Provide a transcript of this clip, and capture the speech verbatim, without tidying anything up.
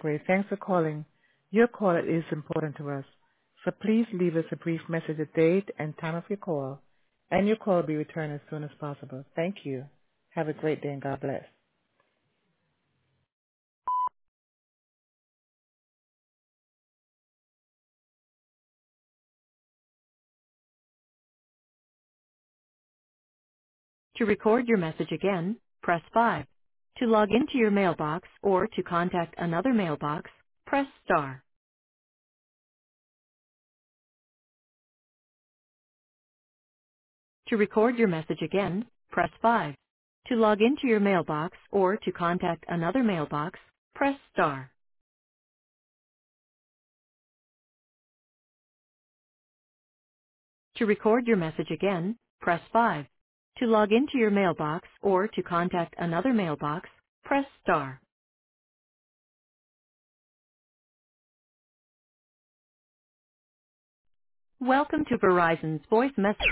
Gregory. Thanks for calling. Your call is important to us, so please leave us a brief message, the date and time of your call, and your call will be returned as soon as possible. Thank you. Have a great day, and God bless. To record your message again, press five. To log into your mailbox or to contact another mailbox, press star. To record your message again, press five. To log into your mailbox or to contact another mailbox, press star. To record your message again, press five. To log into your mailbox or to contact another mailbox, press star. Welcome to Verizon's voice message.